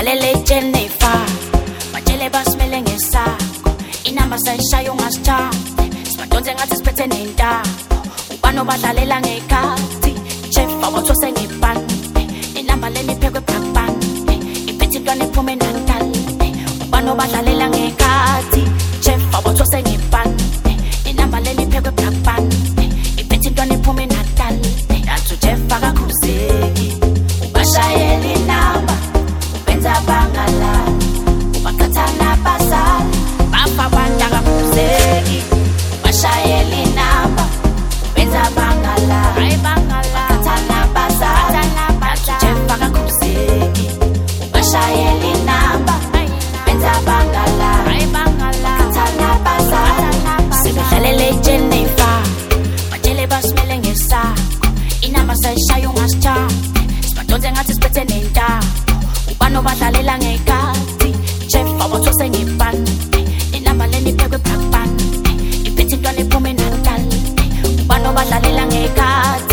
Sibidlalele Jennifer batshele basimele ngesako inamba sayishaya ungasithandi sibadonse ngathi siphethe nentamo ubano badlalela ngekhathi chef awathose ngebhanti inamba leniphekwe blackband iphethe intwana ephume nankali ubano badlalela ngekhathi chef awathose ngebhanti inamba leniphekwe blackband iphethe intwana ephume nankali yathi chef akakhuzeki ubashayela inamba ubenza bangala ubakhathana basala bafa banda kakhuzeki ubashayela inamba ubenza bangala hayi bangala ubakhathana basala chef akakhuzeki ubashayela inamba ubenza bangala hayi bangala ubakhathana basala sibidlalele Jennifer batshele basimele ngesako inamba sayishaya ungasithandi sibadonse ngathi siphethe nentamo ubano badlalela ngekhathi chef awathose ngebhanti inamba leniphekwe blackband iphethe intwana ephume nankali ubano badlalela ngekhathi